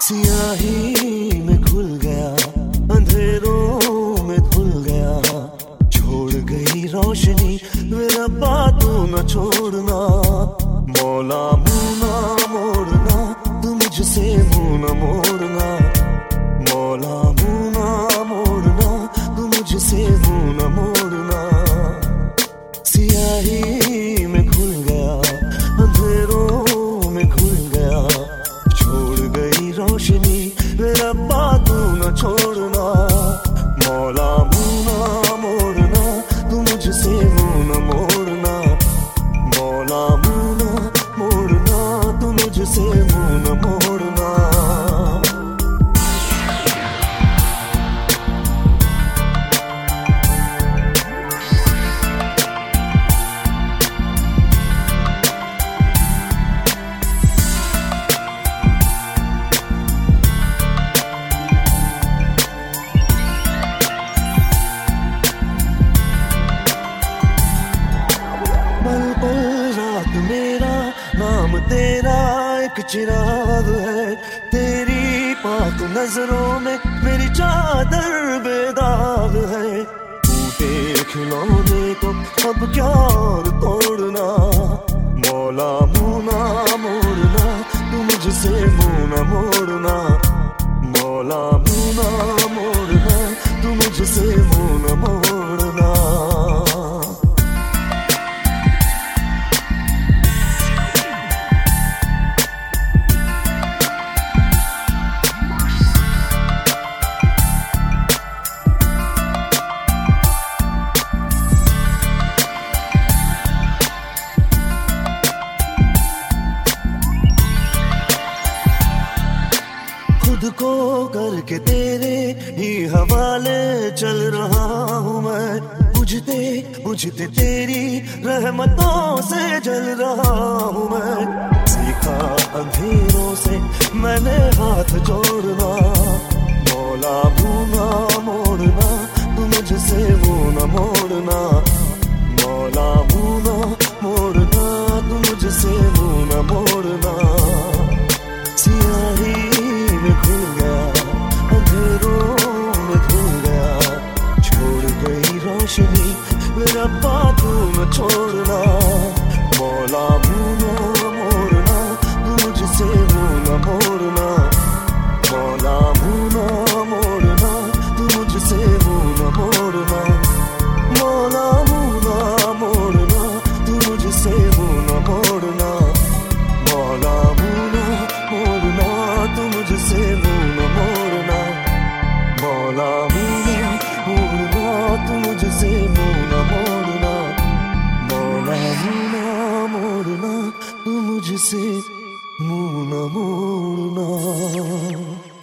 सियाही में घुल गया, अंधेरों में धुल गया, छोड़ गई रोशनी मेरा बात न छोड़ना। मौला मुँह ना मोड़ना, तू मुझसे मुँह न मोड़ना। मौला मुँह ना मोड़ना, तू मुझसे मुँह न मोड़ना। सियाही में घुल गया, अंधेरों में घुल गया, छोड़ गई रोशनी मेरा बात न छोड़ना। मौला मुँह ना मोड़ना, तू मुझसे मुँह न मोड़ना। मौला मुँह ना मोड़ना, तू मुझसे मुँह न मोड़ना। पल पल रात मेरा नाम तेरा एक चिराग है। तेरी पाक नजरों में मेरी चादर बेदाग है। टूटे खिलौने को अब क्या और तोड़ना। मौला मुँह ना मोड़ना, तू मुझसे मुँह न मोड़ना। मौला मुँह ना मोड़ना, तू मुझसे मुँह न मोड़ना। खुद को करके तेरे ही हवाले चल रहा हूँ मैं। बुझते बुझते तेरी रहमतों से जल रहा हूँ मैं। सीखा अंधेरों से मैंने हाथ जोड़ना। मौला मुँह ना मोड़ना, तू मुझसे मुँह न मोड़ना। मौला मुँह ना मोड़ना, तू मुझसे मुँह न मोड़ना। सियाही में घुल गया, अंधेरों में धुल गया, छोड़ गई रोशनी मेरा बात न छोड़ना। मौला मुँह ना मोड़ना, तू मुझसे मुँह न मोड़ना। मौला मुँह ना मोड़ना, तू मुझसे मुँह न मोड़ना। मौला मुँह ना मोड़ना, तू मुझसे मुँह न मोड़ना। मौला मुँह ना मोड़ना, तू मुझसे मुँह न मोड़ना। मौला मुँह ना मोड़ना, तू मुझसे मुँह न मोड़ना। मौला मुँह ना मोड़ना, तू मुझसे मुँह न मोड़ना।